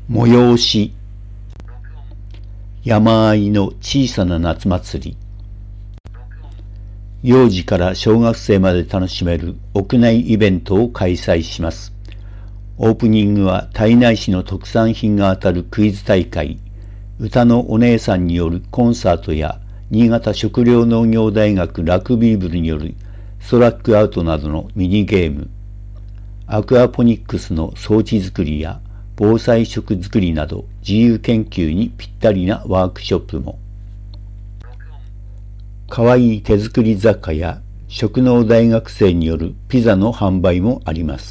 催し、山あいの小さな夏祭り。幼児から小学生まで楽しめる屋内イベントを開催します。オープニングは胎内市の特産品が当たるクイズ大会、歌のお姉さんによるコンサートや新潟食糧農業大学ラグビー部によるストラックアウトなどのミニゲーム、アクアポニックスの装置作りや防災食作りなど自由研究にぴったりなワークショップも。かわいい手作り雑貨や食農大学生によるピザの販売もあります。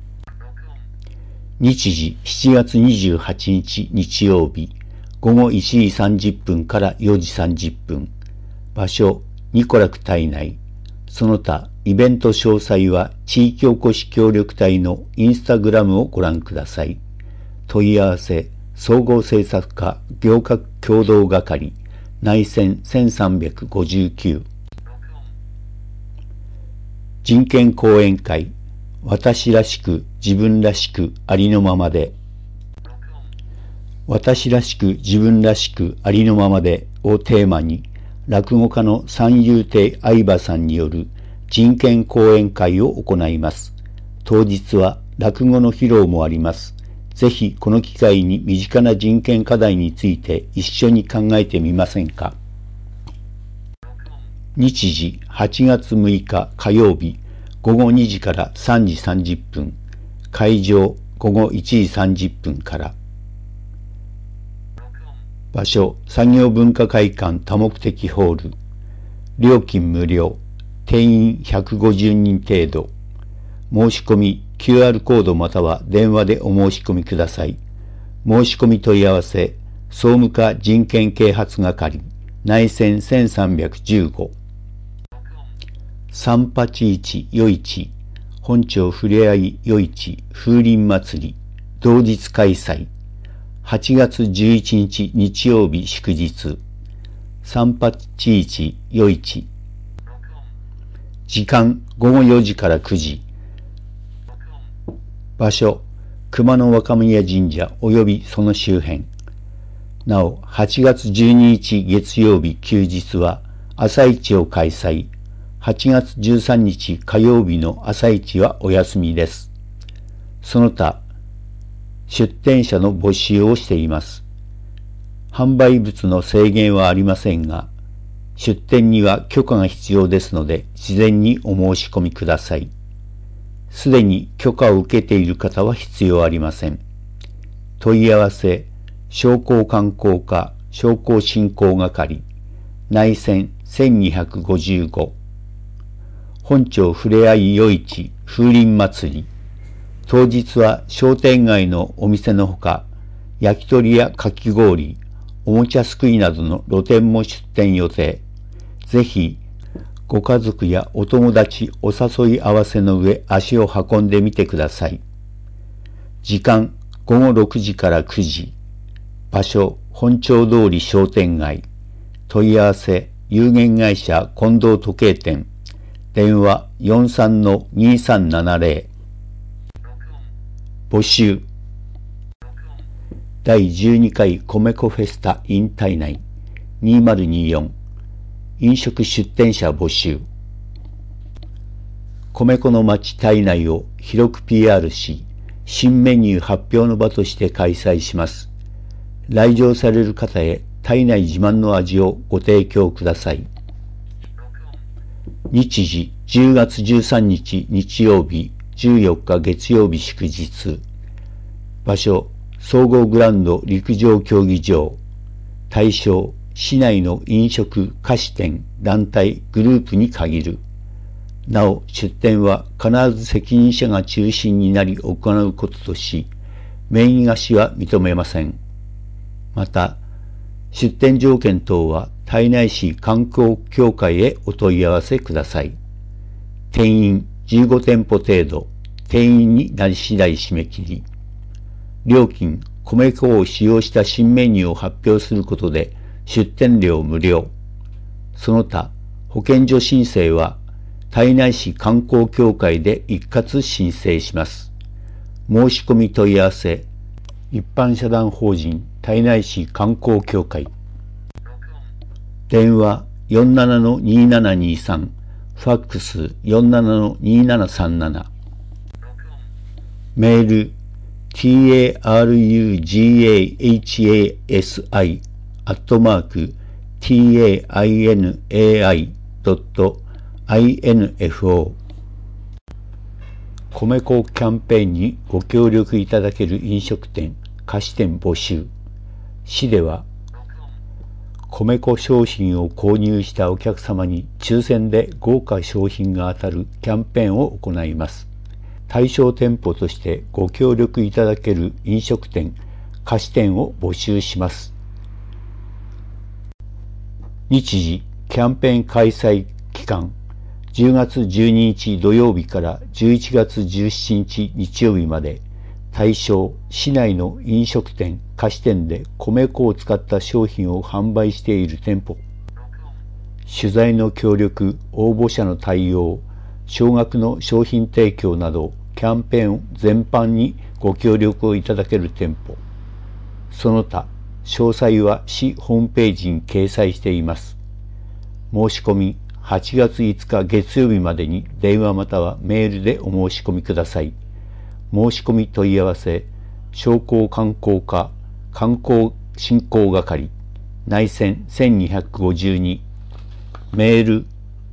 日時7月28日日曜日午後1時30分から4時30分。場所ニコラク体内。その他イベント詳細は地域おこし協力隊のインスタグラムをご覧ください。問い合わせ総合政策課行革共同係内線1359。人権講演会、私らしく自分らしくありのままで。私らしく自分らしくありのままでをテーマに、落語家の三遊亭相葉さんによる人権講演会を行います。当日は落語の披露もあります。ぜひこの機会に身近な人権課題について一緒に考えてみませんか。日時8月6日火曜日午後2時から3時30分。会場午後1時30分から。場所産業文化会館多目的ホール。料金無料。定員150人程度。申し込み QR コードまたは電話でお申し込みください。申し込み問い合わせ総務課人権啓発係内線1315。381夜市本町ふれあい夜市風鈴祭り同日開催。8月11日日曜日祝日。381夜市。時間午後4時から9時。場所熊野若宮神社及びその周辺。なお8月12日月曜日休日は朝市を開催。8月13日火曜日の朝市はお休みです。その他出店者の募集をしています。販売物の制限はありませんが、出店には許可が必要ですので、事前にお申し込みください。すでに許可を受けている方は必要ありません。問い合わせ、商工観光課商工振興係、内線1255。本町ふれあい夜市風鈴祭り。当日は商店街のお店のほか、焼き鳥やかき氷、おもちゃすくいなどの露店も出店予定。ぜひ、ご家族やお友達お誘い合わせの上足を運んでみてください。時間午後6時から9時。場所本町通り商店街。問い合わせ有限会社近藤時計店。電話 43-2370。募集。第12回米粉フェスタ in 体内2024。飲食出店者募集。米粉の町体内を広く PR し、新メニュー発表の場として開催します。来場される方へ体内自慢の味をご提供ください。日時10月13日日曜日14日月曜日祝日。場所総合グランド陸上競技場。対象市内の飲食菓子店団体グループに限る。なお出店は必ず責任者が中心になり行うこととし、名義貸しは認めません。また出店条件等は胎内市観光協会へお問い合わせください。定員15店舗程度。定員になり次第締め切り。料金、米粉を使用した新メニューを発表することで出店料無料。その他、保健所申請は胎内市観光協会で一括申請します。申し込み問い合わせ一般社団法人胎内市観光協会。電話47-2723、ファックス47-2737。メール tarugashai@tainai.info。 米粉キャンペーンにご協力いただける飲食店、菓子店募集。市では米粉商品を購入したお客様に抽選で豪華商品が当たるキャンペーンを行います。対象店舗としてご協力いただける飲食店、菓子店を募集します。日時、キャンペーン開催期間、10月12日土曜日から11月17日日曜日まで、対象、市内の飲食店、菓子店で米粉を使った商品を販売している店舗。取材の協力、応募者の対応、少額の商品提供など、キャンペーン全般にご協力をいただける店舗。その他、詳細は市ホームページに掲載しています。申し込み、8月5日月曜日までに電話またはメールでお申し込みください。申し込み問い合わせ、商工観光課観光振興係内線1252、メール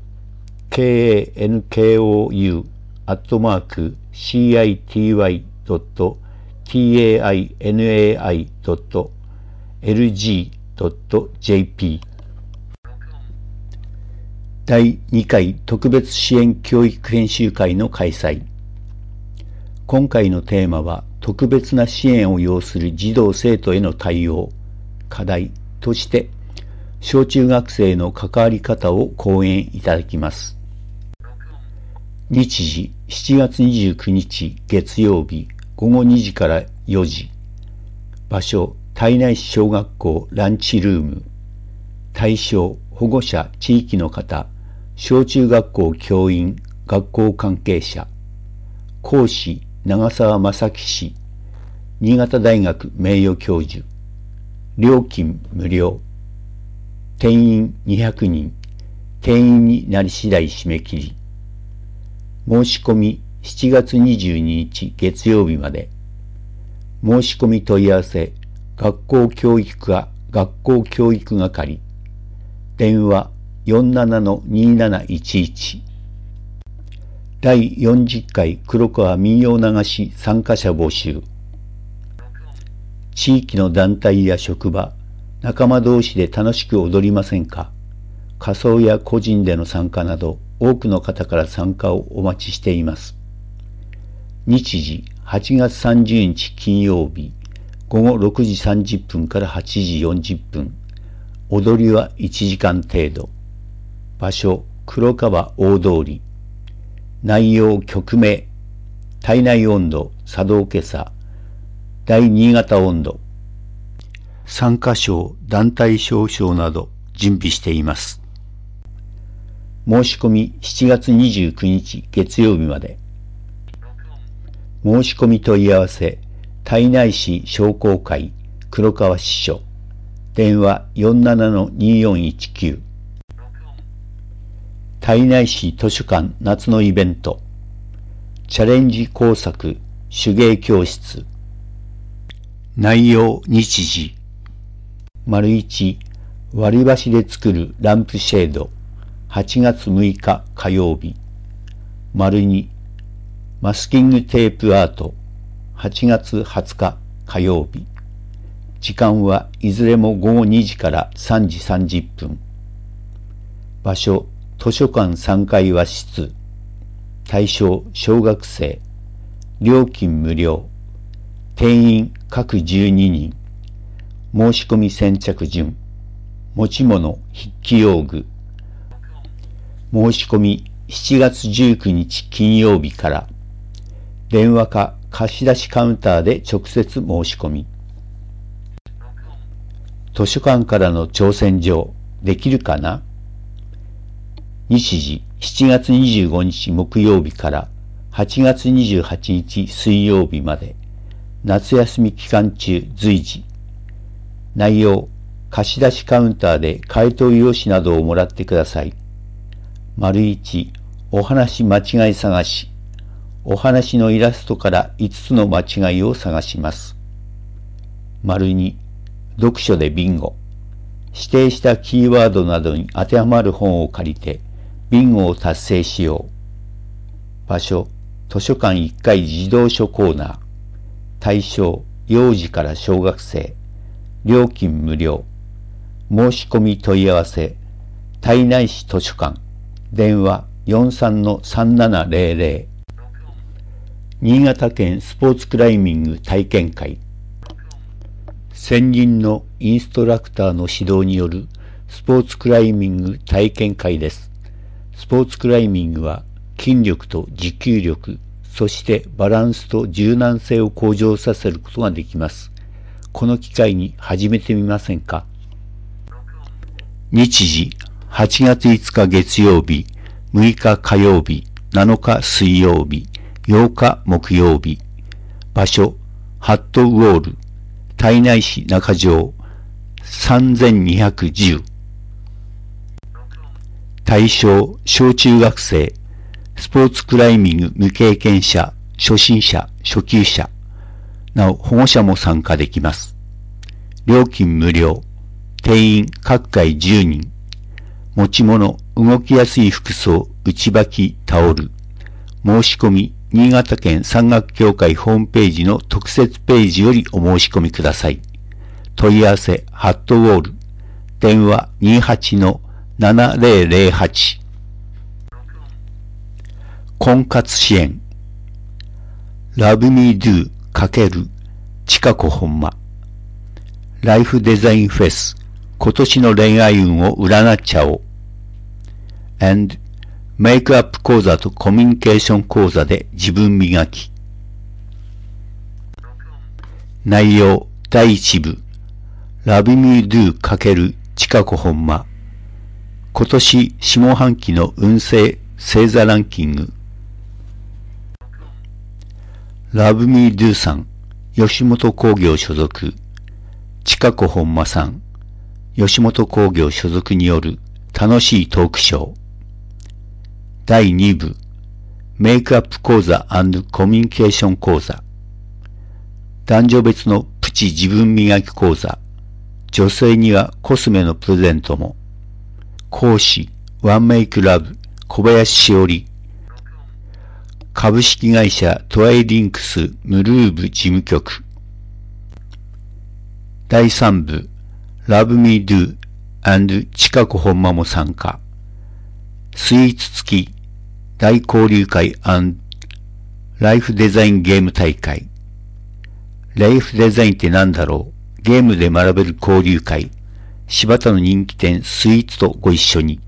kankou@city.tainai.lg.jp。 第2回特別支援教育研修会の開催。今回のテーマは、特別な支援を要する児童生徒への対応、課題として、小中学生の関わり方を講演いただきます。日時、7月29日月曜日午後2時から4時。場所、胎内市小学校ランチルーム。対象、保護者、地域の方、小中学校教員、学校関係者。講師、長澤正樹氏、新潟大学名誉教授。料金無料。定員200人。定員になり次第締め切り。申し込み7月22日月曜日まで。申し込み問い合わせ、学校教育課学校教育係。電話47-2711。第40回黒川民謡流し参加者募集。地域の団体や職場、仲間同士で楽しく踊りませんか？仮装や個人での参加など、多くの方から参加をお待ちしています。日時、8月30日金曜日、午後6時30分から8時40分。踊りは1時間程度。場所、黒川大通り。内容曲名、胎内音頭、茶道今朝、大新潟音頭。参加賞、団体賞賞など準備しています。申し込み7月29日月曜日まで。申し込み問い合わせ、胎内市商工会黒川支所。電話47-2419。胎内市図書館夏のイベント。チャレンジ工作手芸教室。内容日時。1、割り箸で作るランプシェード。8月6日火曜日。2、マスキングテープアート。8月20日火曜日。時間はいずれも午後2時から3時30分。場所、図書館3階和室。対象、小学生。料金無料。定員各12人。申し込み先着順。持ち物、筆記用具。申し込み7月19日金曜日から。電話か貸し出しカウンターで直接申し込み。図書館からの挑戦状、できるかな？日時、7月25日木曜日から8月28日水曜日まで。 夏休み期間中随時。内容、貸し出しカウンターで回答用紙などをもらってください。1、お話間違い探し。お話のイラストから5つの間違いを探します。2、読書でビンゴ。指定したキーワードなどに当てはまる本を借りてビンゴを達成しよう。場所、図書館1階児童書コーナー。対象、幼児から小学生。料金無料。申し込み問い合わせ、胎内市図書館。電話 43-3700。新潟県スポーツクライミング体験会。専任のインストラクターの指導によるスポーツクライミング体験会です。スポーツクライミングは筋力と持久力、そしてバランスと柔軟性を向上させることができます。この機会に始めてみませんか？日時、8月5日月曜日、6日火曜日、7日水曜日、8日木曜日。場所、ハットウォール、胎内市中条、3210。対象、小中学生、スポーツクライミング未経験者、初心者、初級者。なお、保護者も参加できます。料金無料。定員各回10人。持ち物、動きやすい服装、内履き、タオル。申し込み、新潟県山岳協会ホームページの特設ページよりお申し込みください。問い合わせ、ハットウォール。電話 28-7008。婚活支援。ラブミードゥ×ちかこほんま。ライフデザインフェス。今年の恋愛運を占っちゃおう。and メイクアップ講座とコミュニケーション講座で自分磨き。内容第1部。ラブミードゥ×ちかこほんま。今年下半期の運勢星座ランキング。ラブミードゥさん、吉本興業所属。ちかこほんまさん、吉本興業所属による楽しいトークショー。第2部、メイクアップ講座&コミュニケーション講座。男女別のプチ自分磨き講座。女性にはコスメのプレゼントも。講師、ワンメイクラブ、小林しおり。株式会社トワイリンクスムルーブ事務局。第3部、ラブミードゥ&ちかこほんまも参加。スイーツ付き大交流会&ライフデザインゲーム大会。ライフデザインって何だろう？ゲームで学べる交流会。柴田の人気店スイーツとご一緒に。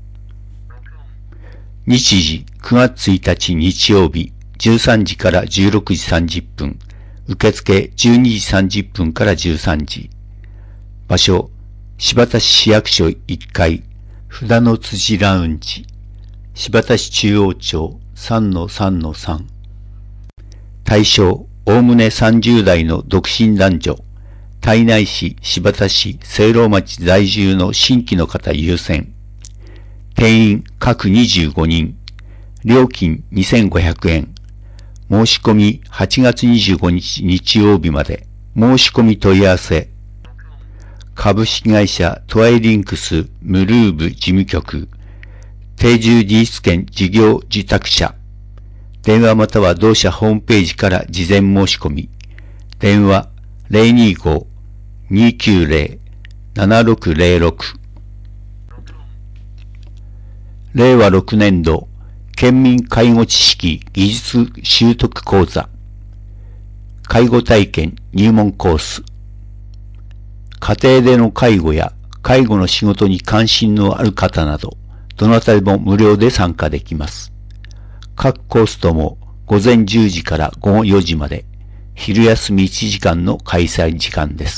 日時9月1日日曜日13時から16時30分。受付12時30分から13時。場所、柴田市市役所1階、札の辻ラウンジ。柴田市中央町 3-3-3。対象、おおむね30代の独身男女。胎内市、柴田市、聖籠町在住の新規の方優先。定員各25人。料金2500円。申し込み8月25日日曜日まで。申し込み問い合わせ。株式会社トワイリンクスムルーブ事務局。定住自立権事業受託者。電話または同社ホームページから事前申し込み。電話 025-290-7606。令和6年度県民介護知識技術習得講座。介護体験入門コース。家庭での介護や介護の仕事に関心のある方など、どなたでも無料で参加できます。各コースとも午前10時から午後4時まで、昼休み1時間の開催時間です。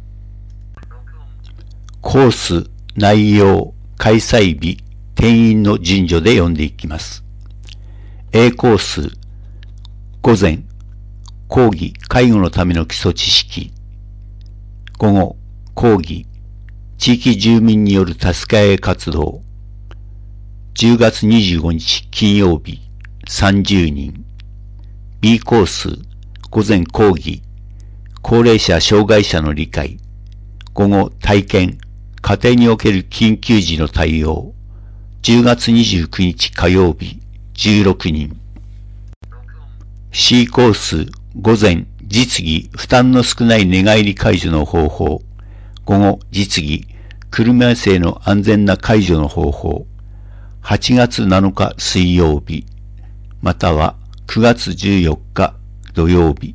コース、内容、開催日、定員の順序で読んでいきます。A コース、午前、 講義、介護のための基礎知識。午後、講義、地域住民による助け合い活動。10月25日金曜日、30人。B コース、午前講義、高齢者・障害者の理解。午後、体験、家庭における緊急時の対応。10月29日火曜日、16人。C コース、午前、実技、負担の少ない寝返り解除の方法。午後、実技、車椅子への安全な解除の方法。8月7日水曜日、または9月14日土曜日。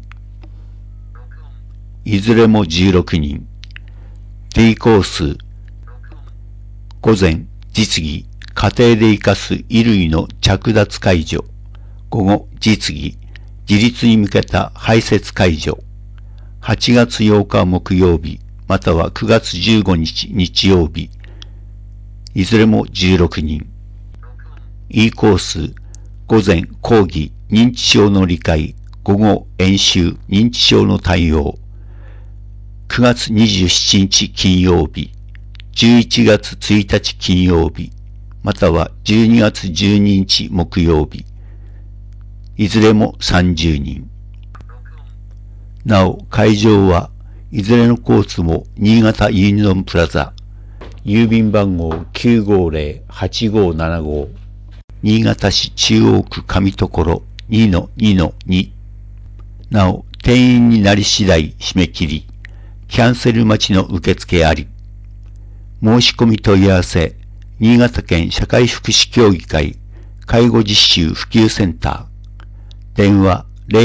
いずれも16人。D コース、午前、実技、家庭で活かす衣類の着脱解除。午後、実技、自立に向けた排泄解除。8月8日木曜日、または9月15日日曜日。いずれも16人。E コース、午前、講義、認知症の理解。午後、演習、認知症の対応。9月27日金曜日。11月1日金曜日。または12月12日木曜日。いずれも30人。なお、会場はいずれのコースも新潟ユニオンプラザ、郵便番号 950-8575、新潟市中央区上所 2-2-2。なお、定員になり次第締め切り、キャンセル待ちの受付あり。申し込み問い合わせ、新潟県社会福祉協議会介護実習普及センター。電話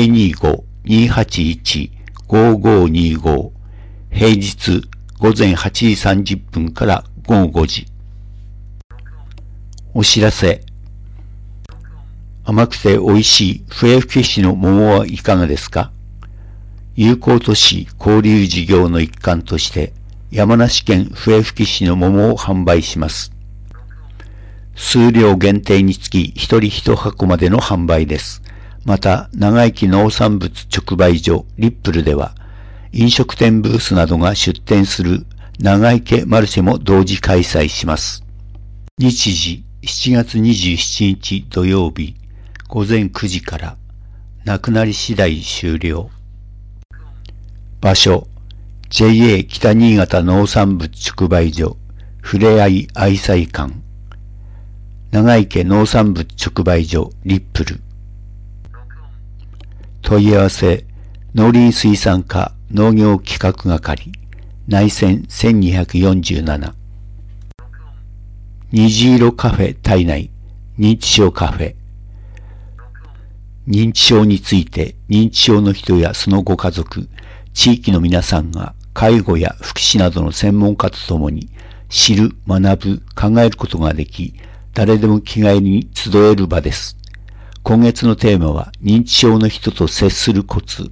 025-281-5525。平日午前8時30分から午後5時。お知らせ。甘くて美味しい笛吹市の桃はいかがですか？友好都市交流事業の一環として山梨県笛吹市の桃を販売します。数量限定につき一人一箱までの販売です。また、長生き農産物直売所リップルでは、飲食店ブースなどが出店する長生けマルシェも同時開催します。日時、7月27日土曜日、午前9時から、なくなり次第終了。場所、JA 北新潟農産物直売所、ふれあい愛妻館。長池農産物直売所、リップル。問い合わせ、農林水産課農業企画係、内線1247。虹色カフェ体内、認知症カフェ。認知症について認知症の人やそのご家族、地域の皆さんが介護や福祉などの専門家とともに知る、学ぶ、考えることができ、誰でも気軽に集える場です。今月のテーマは認知症の人と接するコツ。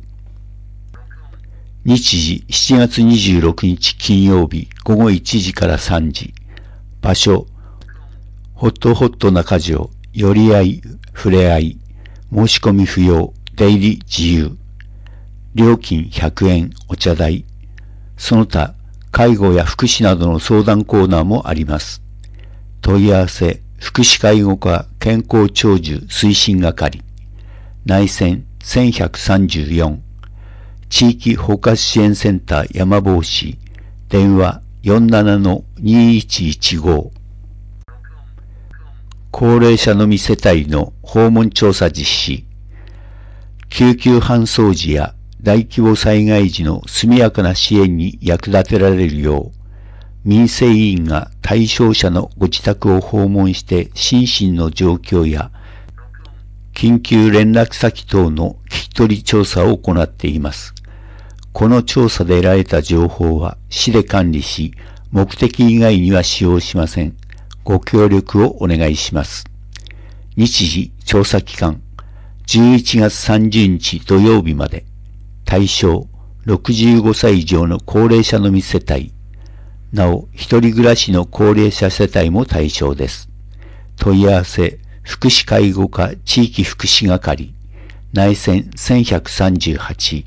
日時7月26日金曜日午後1時から3時。場所、ホットホット中条、寄り合い、ふれあい。申し込み不要、出入り自由。料金100円、お茶代。その他、介護や福祉などの相談コーナーもあります。問い合わせ、福祉介護課健康長寿推進係。内線1134。地域包括支援センター山帽子。電話 47-2115。高齢者のみ世帯の訪問調査実施。救急搬送時や大規模災害時の速やかな支援に役立てられるよう、民生委員が対象者のご自宅を訪問して心身の状況や緊急連絡先等の聞き取り調査を行っています。この調査で得られた情報は市で管理し、目的以外には使用しません。ご協力をお願いします。日時、調査期間、11月30日土曜日まで。対象、65歳以上の高齢者のみ世帯。なお、一人暮らしの高齢者世帯も対象です。問い合わせ、福祉介護課地域福祉係。 内線1138。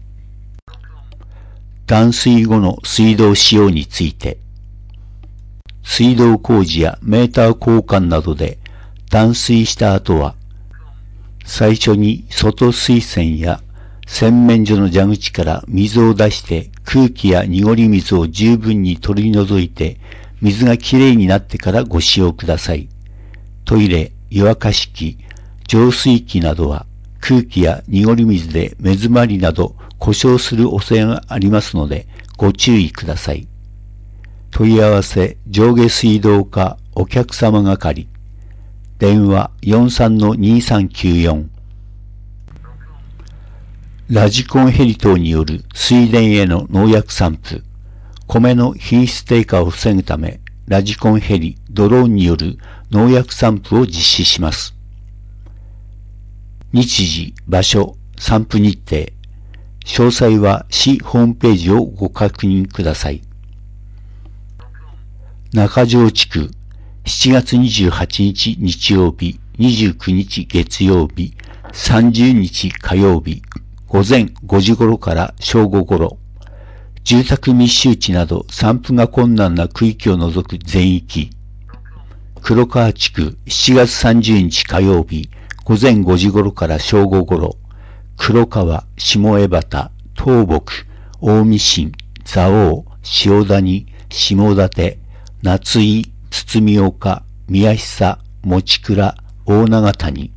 断水後の水道使用について、水道工事やメーター交換などで断水した後は、最初に外水栓や洗面所の蛇口から水を出して空気や濁り水を十分に取り除いて水がきれいになってからご使用ください。トイレ、湯沸かし器、浄水器などは空気や濁り水で目詰まりなど故障する恐れがありますのでご注意ください。問い合わせ上下水道課お客様係電話 43-2394。 ラジコンヘリ等による水田への農薬散布、米の品質低下を防ぐためラジコンヘリ、ドローンによる農薬散布を実施します。日時、場所、散布日程、詳細は市ホームページをご確認ください。中条地区、7月28日日曜日、29日月曜日、30日火曜日、午前5時頃から正午頃、住宅密集地など散布が困難な区域を除く全域、黒川地区、7月30日火曜日、午前5時頃から正午頃、黒川、下江端、東北、大見新、蔵王、塩谷、下館、夏井、堤岡、宮久、持倉、大長谷。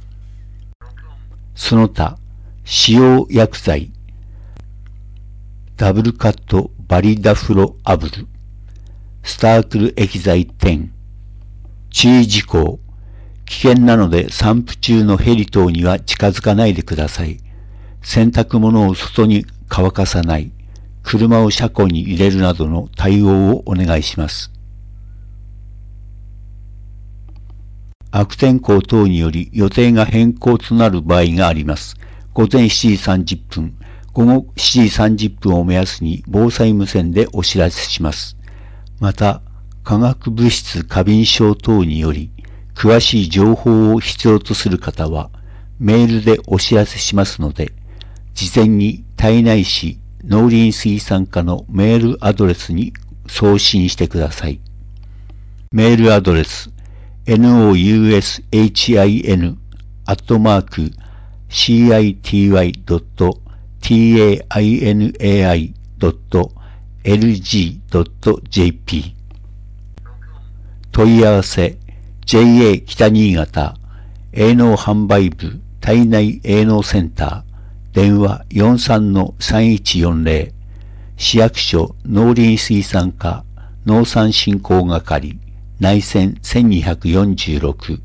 その他、使用薬剤、ダブルカットバリダフロアブル、スタークル液剤10。注意事項。危険なので散布中のヘリ等には近づかないでください。洗濯物を外に乾かさない。車を車庫に入れるなどの対応をお願いします。悪天候等により予定が変更となる場合があります。午前7時30分、午後7時30分を目安に防災無線でお知らせします。また、化学物質過敏症等により、詳しい情報を必要とする方は、メールでお知らせしますので、事前に胎内市農林水産課のメールアドレスに送信してください。メールアドレス、nousi@citi.tainai.lg.jp。 問い合わせ、JA 北新潟営農販売部胎内営農センター電話 43-3140 市役所農林水産課農産振興係内線1246。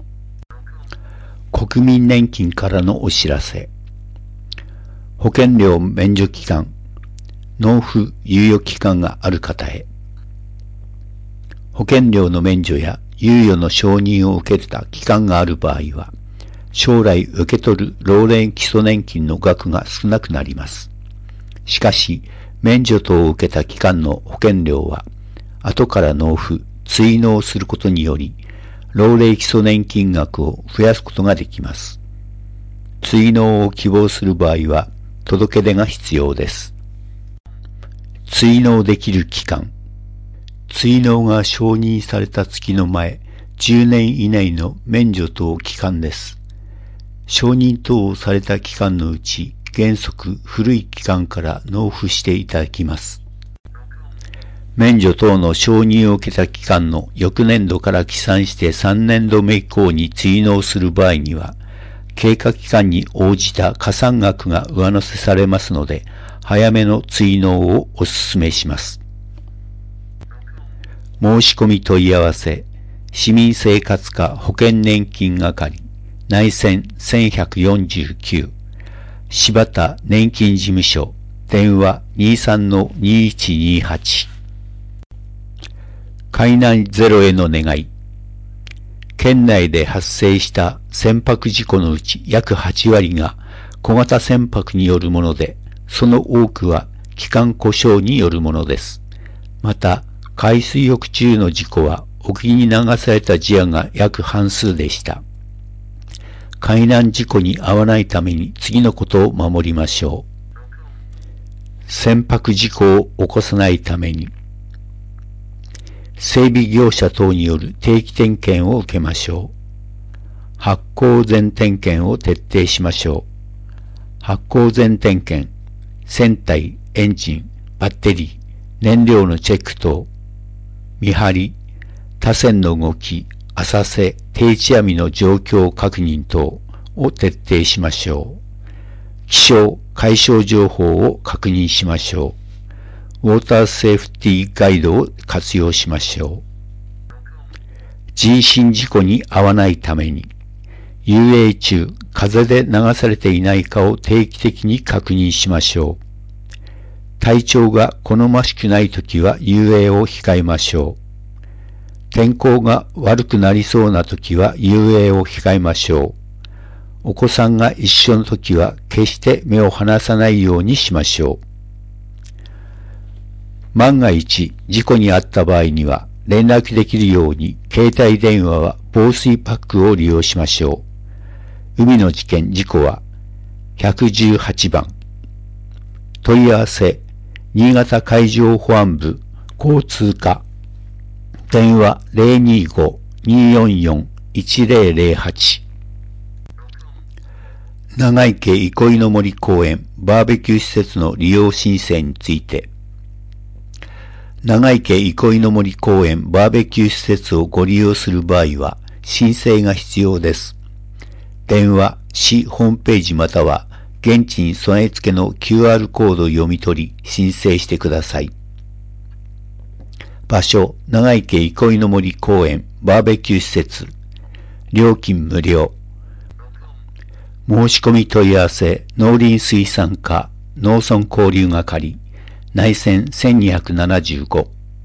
国民年金からのお知らせ。保険料免除期間、納付猶予期間がある方へ。保険料の免除や猶予の承認を受けた期間がある場合は、将来受け取る老齢基礎年金の額が少なくなります。しかし、免除等を受けた期間の保険料は、後から納付、追納することにより、老齢基礎年金額を増やすことができます。追納を希望する場合は、届け出が必要です。追納できる期間。追納が承認された月の前、10年以内の免除等期間です。承認等をされた期間のうち、原則古い期間から納付していただきます。免除等の承認を受けた期間の翌年度から起算して3年度目以降に追納する場合には、経過期間に応じた加算額が上乗せされますので、早めの追納をお勧めします。申し込み問い合わせ、市民生活課保険年金係、内線1149、柴田年金事務所、電話 23-2128。海難ゼロへの願い。県内で発生した船舶事故のうち約8割が小型船舶によるもので、その多くは機関故障によるものです。また、海水浴中の事故は沖に流された事案が約半数でした。 海難事故に遭わないために次のことを守りましょう。船舶事故を起こさないために、整備業者等による定期点検を受けましょう。発航前点検を徹底しましょう。発航前点検、船体、エンジン、バッテリー、燃料のチェック等、見張り、他船の動き、浅瀬、定置網の状況確認等を徹底しましょう。気象、海象情報を確認しましょう。ウォーターセーフティーガイドを活用しましょう。人身事故に遭わないために、遊泳中、風で流されていないかを定期的に確認しましょう。体調が好ましくないときは遊泳を控えましょう。天候が悪くなりそうなときは遊泳を控えましょう。お子さんが一緒のときは決して目を離さないようにしましょう。万が一事故に遭った場合には連絡できるように携帯電話は防水パックを利用しましょう。海の事故は118番。問い合わせ、新潟海上保安部交通課。電話 025-244-1008。長池憩いの森公園バーベキュー施設の利用申請について、長池憩いの森公園バーベキュー施設をご利用する場合は申請が必要です。電話、市ホームページまたは現地に備え付けの QR コードを読み取り申請してください。場所、長池憩いの森公園バーベキュー施設。料金無料。申し込み問い合わせ、農林水産課、農村交流係、内線1275。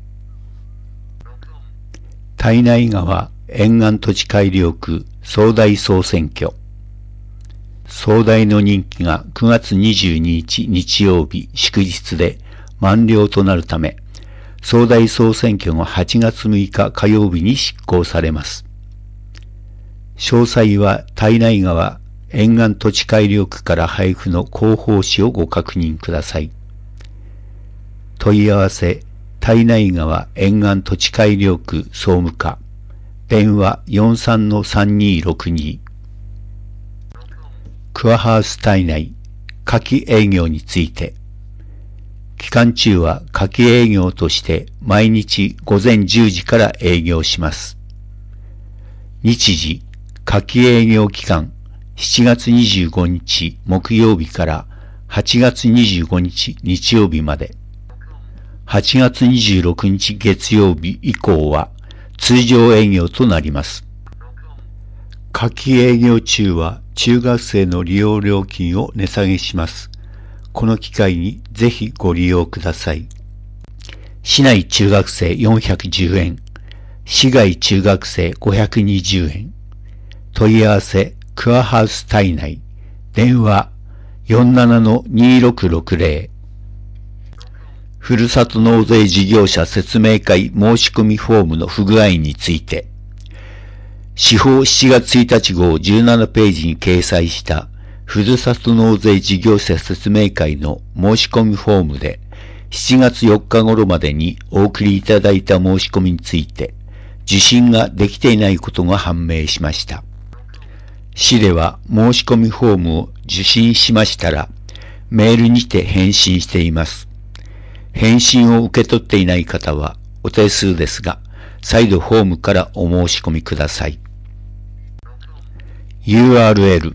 胎内川沿岸土地改良区総代総選挙。総代の任期が9月22日日曜日祝日で満了となるため、総代総選挙が8月6日火曜日に執行されます。詳細は胎内川沿岸土地改良区から配布の広報誌をご確認ください。問い合わせ、胎内川沿岸土地改良区総務課。電話 43-3262。クアハウス胎内、夏季営業について。期間中は夏季営業として毎日午前10時から営業します。日時、夏季営業期間、7月25日木曜日から8月25日日曜日まで。8月26日月曜日以降は通常営業となります。夏季営業中は中学生の利用料金を値下げします。この機会にぜひご利用ください。市内中学生410円、市外中学生520円。問い合わせ、クアハウス胎内。電話 47-2660。ふるさと納税事業者説明会申し込みフォームの不具合について、司法7月1日号17ページに掲載したふるさと納税事業者説明会の申し込みフォームで、7月4日頃までにお送りいただいた申し込みについて、受信ができていないことが判明しました。市では申し込みフォームを受信しましたら、メールにて返信しています。返信を受け取っていない方はお手数ですが、再度フォームからお申し込みください。URL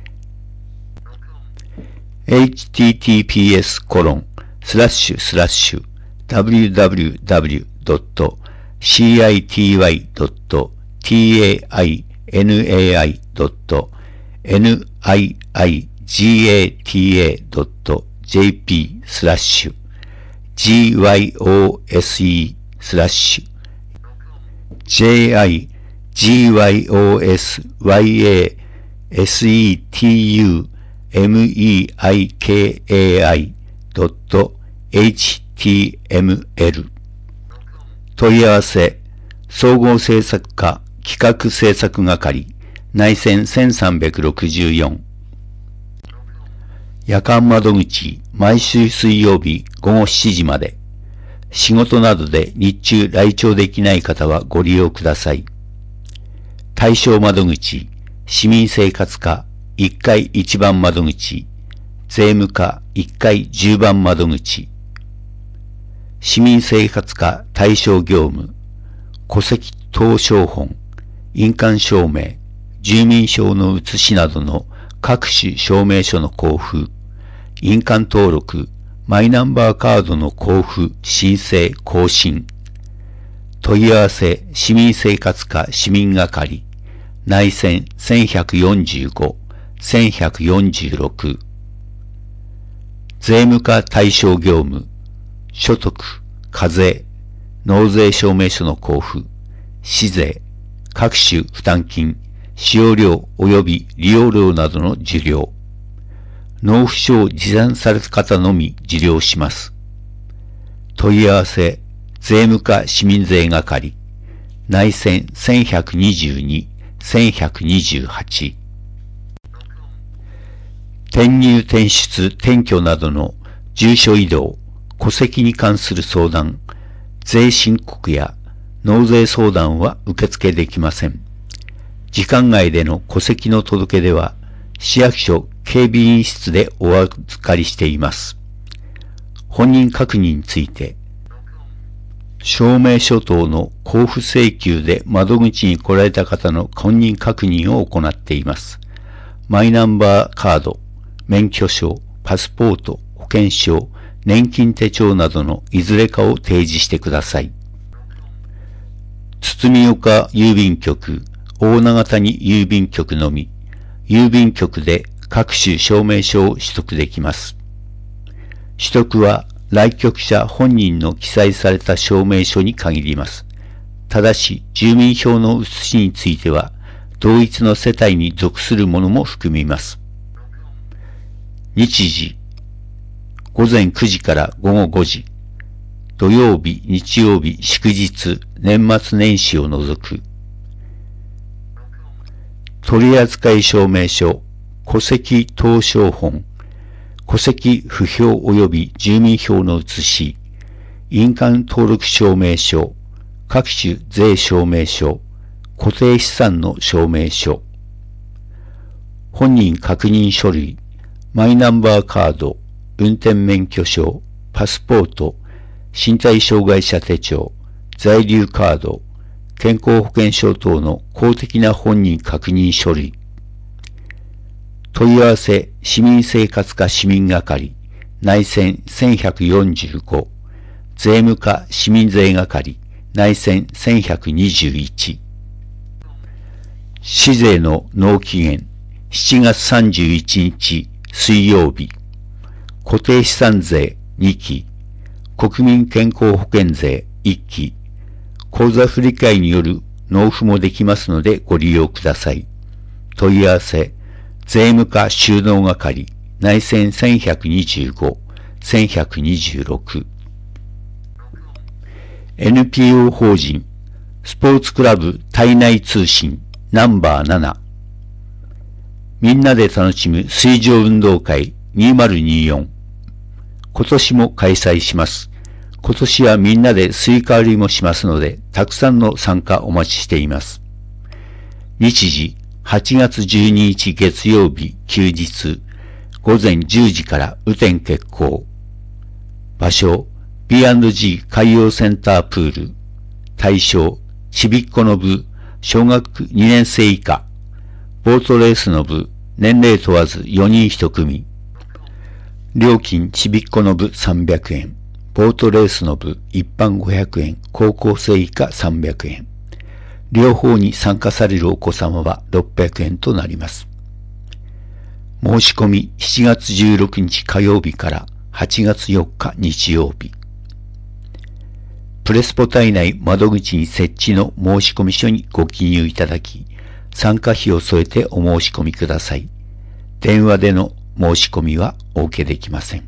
https://www.cityy.html 問い合わせ、総合政策課企画政策係内線1364。夜間窓口、毎週水曜日午後7時まで。仕事などで日中来庁できない方はご利用ください。対象窓口、市民生活課1階1番窓口、税務課1階10番窓口。市民生活課対象業務、戸籍謄商本、印鑑証明、住民票の写しなどの各種証明書の交付、印鑑登録、マイナンバーカードの交付、申請、更新。問い合わせ、市民生活課市民係、内線1145、1146。税務課対象業務、所得、課税、納税証明書の交付、市税、各種負担金、使用料及び利用料などの受領。納付書を持参された方のみ受領します。問い合わせ、税務課市民税係、内線1122、1128。転入転出転居などの住所移動、戸籍に関する相談、税申告や納税相談は受付できません。時間外での戸籍の届け出は、市役所警備員室でお預かりしています。本人確認について、証明書等の交付請求で窓口に来られた方の本人確認を行っています。マイナンバーカード、免許証、パスポート、保険証、年金手帳などのいずれかを提示してください。堤岡郵便局、大長谷郵便局のみ、郵便局で各種証明書を取得できます。取得は来局者本人の記載された証明書に限ります。ただし、住民票の写しについては、同一の世帯に属するものも含みます。日時、午前9時から午後5時、土曜日、日曜日、祝日、年末年始を除く。取扱証明書、戸籍謄商本、戸籍不評及び住民票の写し、印鑑登録証明書、各種税証明書、固定資産の証明書、本人確認書類、マイナンバーカード、運転免許証、パスポート、身体障害者手帳、在留カード、健康保険証等の公的な本人確認書類。問い合わせ、市民生活課市民係、内線1145、税務課市民税係、内線1121。市税の納期限、7月31日水曜日。固定資産税2期、国民健康保険税1期、口座振替による納付もできますのでご利用ください。問い合わせ、税務課収納係、内線1125、1126。NPO 法人、スポーツクラブ体内通信ナンバー7。みんなで楽しむ水上運動会2024。今年も開催します。今年はみんなでスイカ割りもしますので、たくさんの参加お待ちしています。日時、8月12日月曜日休日、午前10時から雨天決行。場所、B&G 海洋センタープール。対象、ちびっこの部、小学2年生以下。ボートレースの部、年齢問わず4人1組。料金ちびっこの部300円。ボートレースの部一般500円。高校生以下300円。両方に参加されるお子様は600円となります。申し込み7月16日火曜日から8月4日日曜日。プレスポ体内窓口に設置の申し込み書にご記入いただき、参加費を添えてお申し込みください。電話での申し込みはお受けできません。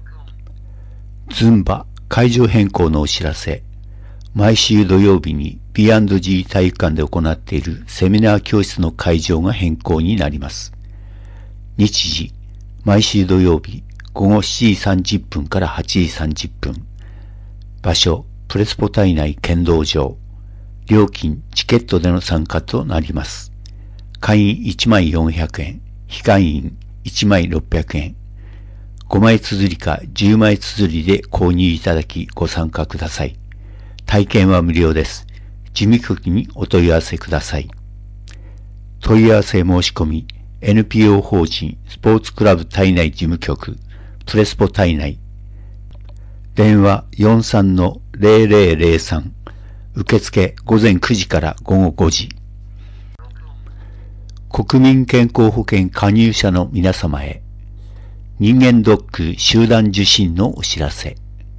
ズンバ会場変更のお知らせ。毎週土曜日に P&G 体育館で行っているセミナー教室の会場が変更になります。日時、毎週土曜日午後7時30分から8時30分。場所、プレスポ体内剣道場。料金、チケットでの参加となります。会員1枚400円、非会員1枚600円。5枚綴りか10枚綴りで購入いただきご参加ください。体験は無料です。事務局にお問い合わせください。問い合わせ申し込み、NPO 法人スポーツクラブ体内事務局、プレスポ体内。電話 43-0003。受付午前9時から午後5時。国民健康保険加入者の皆様へ、人間ドック集団受診のお知らせ。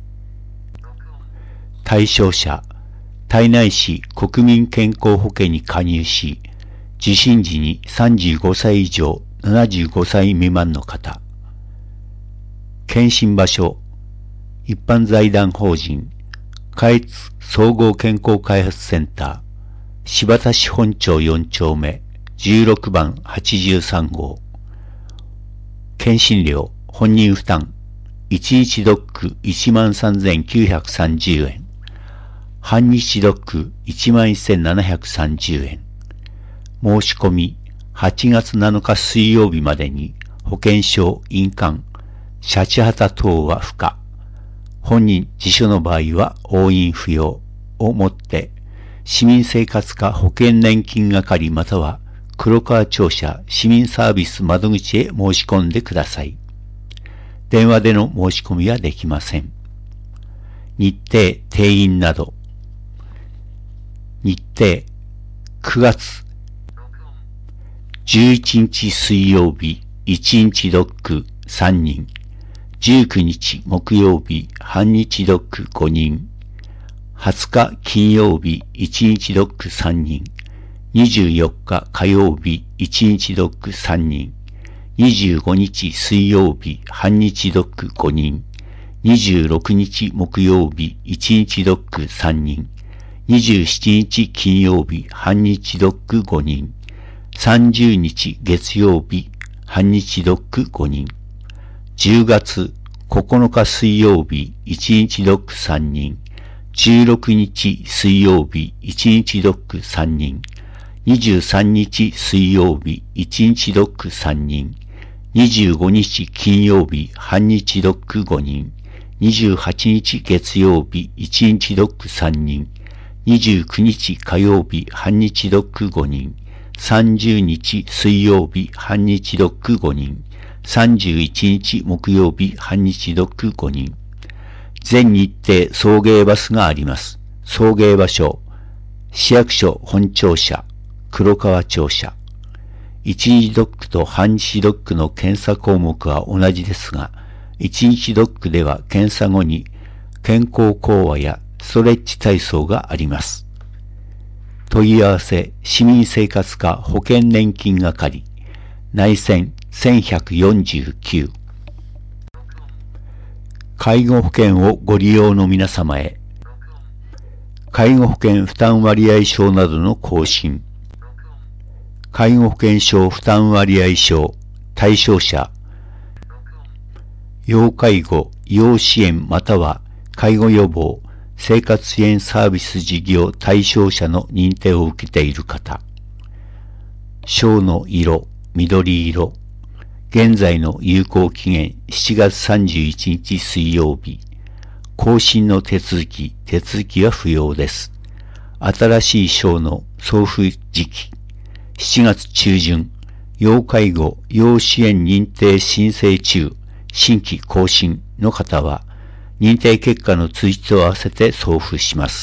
対象者、体内市国民健康保険に加入し、受診時に35歳以上75歳未満の方。検診場所、一般財団法人下越総合健康開発センター、柴田市本町4丁目16番83号。検診料、本人負担、1日ドック 13,930 円。半日ドック 11,730 円。申し込み、8月7日水曜日までに保険証、印鑑、シャチハタ等は不可。本人自所の場合は押印不要をもって、市民生活課保険年金係または黒川庁舎市民サービス窓口へ申し込んでください。電話での申し込みはできません。日程、定員など。日程、9月11日水曜日1日ドック3人。19日木曜日半日ドック5人。20日金曜日1日ドック3人。24日火曜日1日ドック3人。25日水曜日半日ドック5人。26日木曜日1日ドック3人。27日金曜日半日ドック5人。30日月曜日半日ドック5人。10月9日水曜日1日ドック3人。16日水曜日1日ドック3人。23日水曜日1日ドック3人。25日金曜日半日ドック5人。28日月曜日1日ドック3人。29日火曜日半日ドック5人。30日水曜日半日ドック5人。31日木曜日半日ドック5人。全日程送迎バスがあります。送迎場所、市役所本庁舎、黒川庁舎。1日ドックと半日ドックの検査項目は同じですが、1日ドックでは検査後に健康講話やストレッチ体操があります。問い合わせ、市民生活課保険年金係、内線1149。介護保険をご利用の皆様へ、介護保険負担割合証などの更新、介護保険証負担割合証、対象者、要介護、要支援または介護予防、生活支援サービス事業対象者の認定を受けている方。証の色、緑色。現在の有効期限7月31日水曜日。更新の手続きは不要です。新しい証の送付時期。7月中旬。要介護、要支援認定申請中、新規更新の方は、認定結果の通知と合わせて送付します。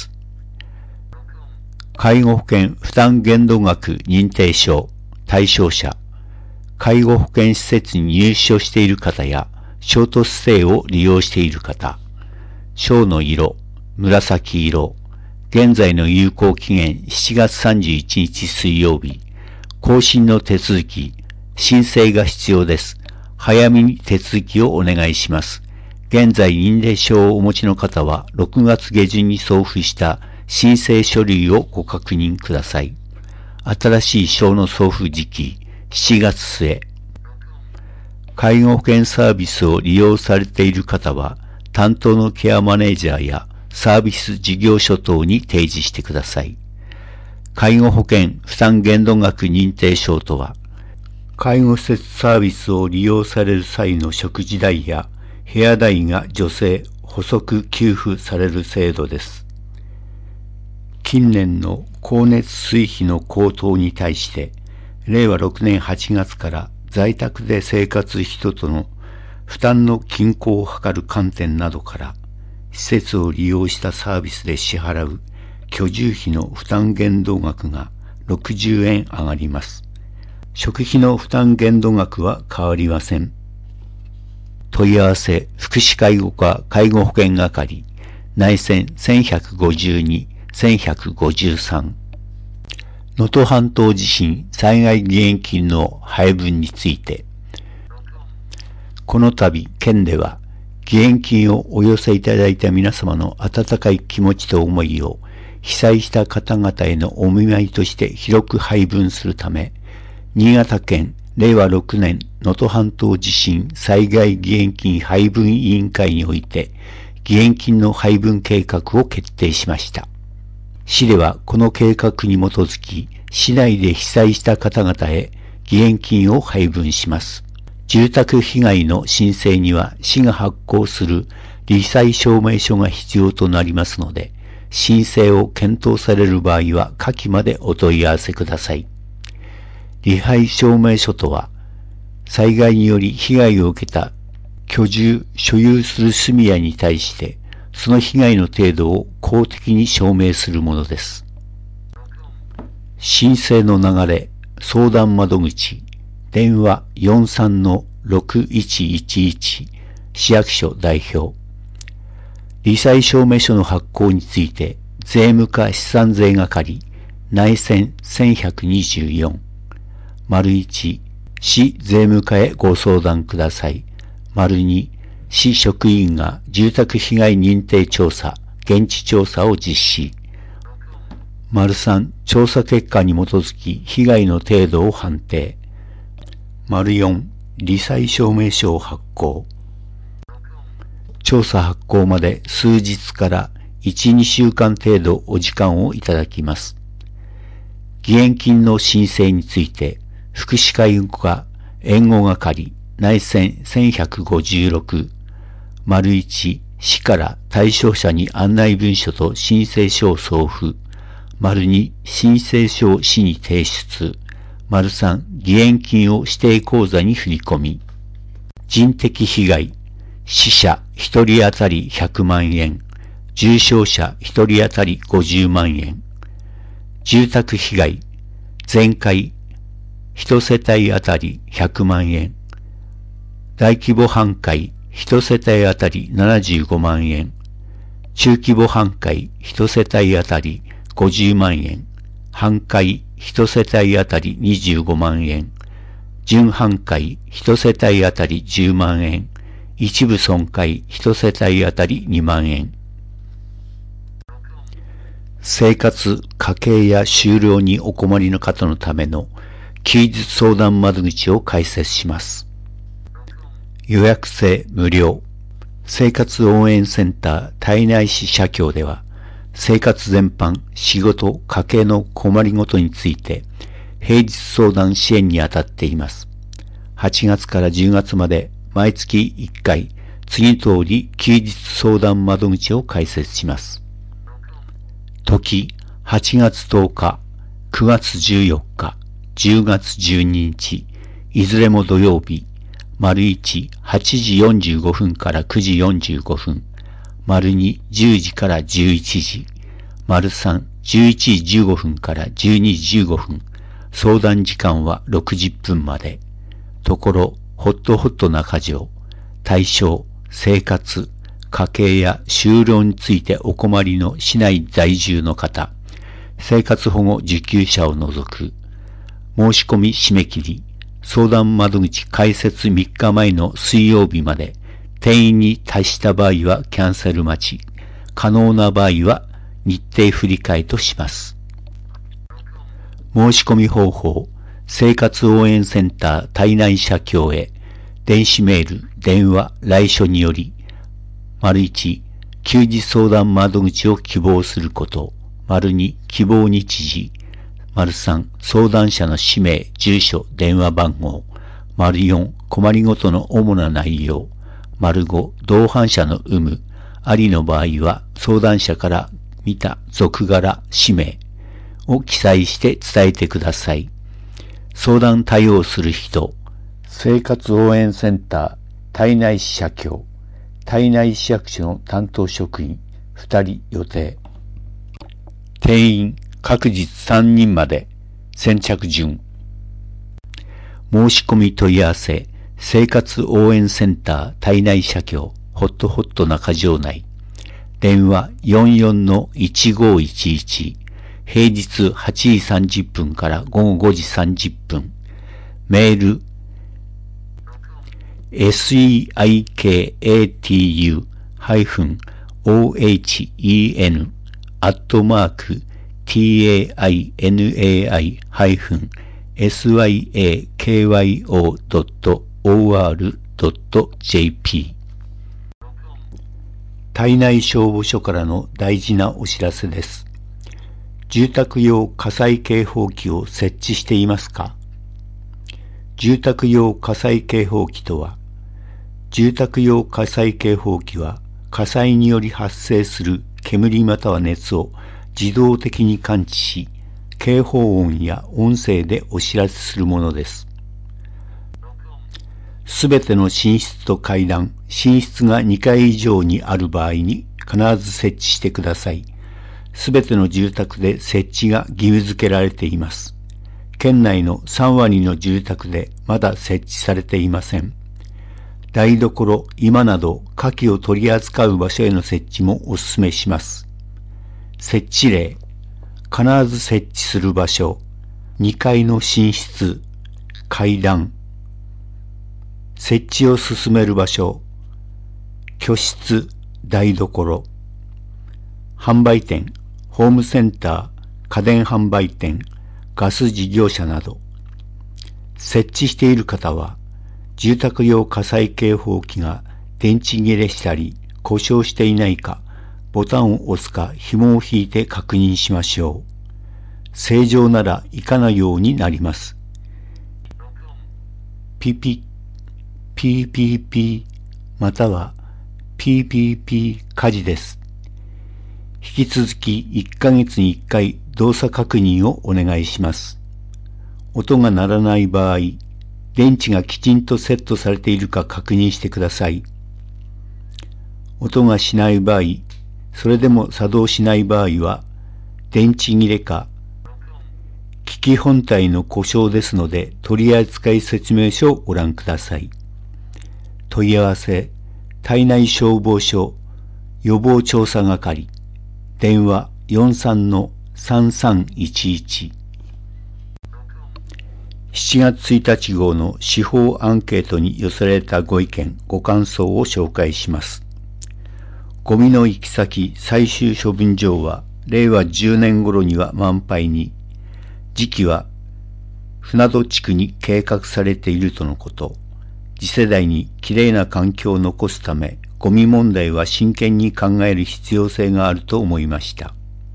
介護保険負担限度額認定証、対象者、介護保険施設に入所している方や、ショートステイを利用している方、証の色、紫色、現在の有効期限7月31日水曜日、更新の手続き、申請が必要です。早めに手続きをお願いします。現在認定証をお持ちの方は6月下旬に送付した申請書類をご確認ください。新しい証の送付時期、7月末。介護保険サービスを利用されている方は、担当のケアマネージャーやサービス事業所等に提示してください。介護保険負担限度額認定証とは、介護施設サービスを利用される際の食事代や部屋代が助成・補足給付される制度です。近年の光熱水費の高騰に対して、令和6年8月から在宅で生活人との負担の均衡を図る観点などから、施設を利用したサービスで支払う居住費の負担限度額が60円上がります。食費の負担限度額は変わりません。問い合わせ福祉介護課介護保険係内線1152-1153。能登半島地震災害義援金の配分について、この度県では義援金をお寄せいただいた皆様の温かい気持ちと思いを被災した方々へのお見舞いとして広く配分するため、新潟県令和6年能登半島地震災害義援金配分委員会において義援金の配分計画を決定しました。市ではこの計画に基づき、市内で被災した方々へ義援金を配分します。住宅被害の申請には市が発行する罹災証明書が必要となりますので、申請を検討される場合は下記までお問い合わせください。罹災証明書とは、災害により被害を受けた居住・所有する住屋に対して、その被害の程度を公的に証明するものです。申請の流れ、相談窓口、電話 43-6111 市役所代表。罹災証明書の発行について、税務課資産税係、内線1124。-1、市税務課へご相談ください。-2、市職員が住宅被害認定調査、現地調査を実施。-3、調査結果に基づき被害の程度を判定。-4、罹災証明書を発行。調査発行まで数日から1、2週間程度お時間をいただきます。義援金の申請について、福祉介護課援護係内線1156 -1 市から対象者に案内文書と申請書を送付。-2 申請書を市に提出。-3 義援金を指定口座に振り込み。人的被害、死者1人当たり100万円、重傷者1人当たり50万円。住宅被害、全壊1世帯当たり100万円。大規模半壊1世帯当たり75万円。中規模半壊1世帯当たり50万円。半壊1世帯当たり25万円。準半壊1世帯当たり10万円。一部損壊1世帯当たり2万円。生活、家計や就労にお困りの方のための休日相談窓口を開設します。予約制無料。生活応援センター胎内市社協では、生活全般、仕事、家計の困りごとについて、平日相談支援に当たっています。8月から10月まで毎月1回、次の通り休日相談窓口を開設します。時、8月10日、9月14日、10月12日、いずれも土曜日、-1、8時45分から9時45分、-2、10時から11時、-3、11時15分から12時15分、相談時間は60分まで。ところ、ホットホット中条、対象、生活、家計や就労についてお困りの市内在住の方、生活保護受給者を除く、申し込み締め切り、相談窓口開設3日前の水曜日まで、定員に達した場合はキャンセル待ち、可能な場合は日程振り替えとします。申し込み方法、生活応援センター胎内社協へ、電子メール、電話、来所により、1、休日相談窓口を希望すること、2、希望日時、3、相談者の氏名、住所、電話番号、4、困りごとの主な内容、5、同伴者の有無、ありの場合は相談者から見た属柄、氏名を記載して伝えてください。相談対応する人、生活応援センター、胎内市社協、胎内市役所の担当職員2人予定。定員、各日3人まで、先着順。申し込み問い合わせ、生活応援センター胎内社協ホットホット中条内。電話 44-1511。平日8時30分から午後5時30分。メール seikateyu-tainai-syakyo.or.jp。 胎内消防署からの大事なお知らせです。住宅用火災警報器を設置していますか？住宅用火災警報器とは、住宅用火災警報器は火災により発生する煙または熱を自動的に感知し、警報音や音声でお知らせするものです。すべての寝室と階段、寝室が2階以上にある場合に必ず設置してください。すべての住宅で設置が義務付けられています。県内の3割の住宅でまだ設置されていません。台所、居間など火器を取り扱う場所への設置もお勧めします。設置例、必ず設置する場所、2階の寝室、階段、設置を進める場所、居室、台所、販売店、ホームセンター、家電販売店、ガス事業者など、設置している方は、住宅用火災警報器が電池切れしたり故障していないか、ボタンを押すか紐を引いて確認しましょう。正常なら以下のようになります。ピピ、PPP または PPP 火事です。引き続き1ヶ月に1回動作確認をお願いします。音が鳴らない場合、電池がきちんとセットされているか確認してください。音がしない場合、それでも作動しない場合は、電池切れか、機器本体の故障ですので、取扱説明書をご覧ください。問い合わせ、胎内消防署予防調査係、電話 43-3311。7月1日号の司法アンケートに寄せられたご意見、ご感想を紹介します。ゴミの行き先最終処分場は令和10年頃には満杯に、時期は船戸地区に計画されているとのこと。次世代にきれいな環境を残すため、ゴミ問題は真剣に考える必要性があると思いました。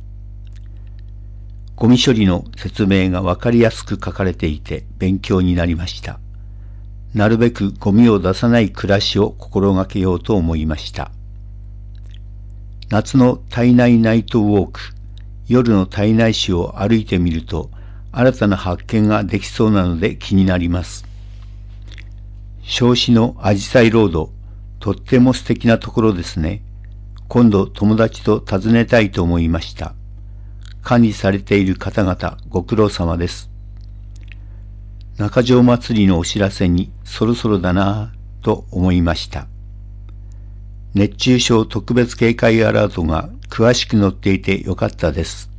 ゴミ処理の説明がわかりやすく書かれていて勉強になりました。なるべくゴミを出さない暮らしを心がけようと思いました。夏の胎内ナイトウォーク、夜の胎内市を歩いてみると新たな発見ができそうなので気になります。銚子のあじさいロード、とっても素敵なところですね。今度友達と訪ねたいと思いました。管理されている方々ご苦労様です。中条祭りのお知らせにそろそろだなぁと思いました。熱中症特別警戒アラートが詳しく載っていてよかったです。